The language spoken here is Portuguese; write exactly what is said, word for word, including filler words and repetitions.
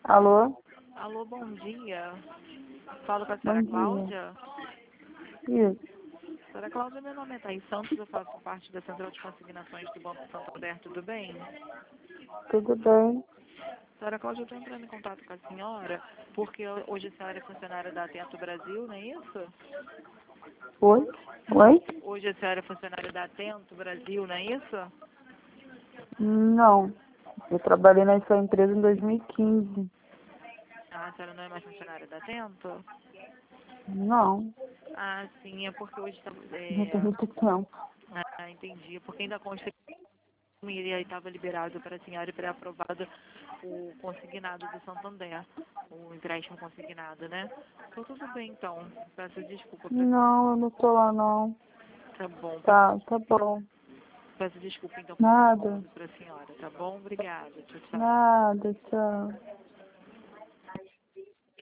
Alô? Alô, bom dia. Falo com a Bom senhora dia. Cláudia. Isso. Senhora Cláudia, meu nome é Thaís Santos, eu faço parte da Central de Consignações do Banco Santander, tudo bem? Tudo bem? Senhora Cláudia, eu estou entrando em contato com a senhora, porque hoje a senhora é funcionária da Atento Brasil, não é isso? Oi? Oi? Hoje a senhora é funcionária da Atento Brasil, não é isso? Não. Eu trabalhei nessa empresa em dois mil e quinze. Ah, a senhora não é mais funcionária da Atento? Não. Ah, sim, é porque hoje está... Não tem É... muito tempo. Ah, entendi, porque ainda consta que ele estava liberado para a senhora e pré-aprovado o consignado do Santander, o empréstimo consignado, né? Então tudo bem, então. Peço desculpa pra... Não, eu não tô lá não. Tá bom, peço, Tá, tá bom. peço desculpa então por Nada. para a senhora, tá bom? Obrigada, tchau, tchau. Nada, tchau.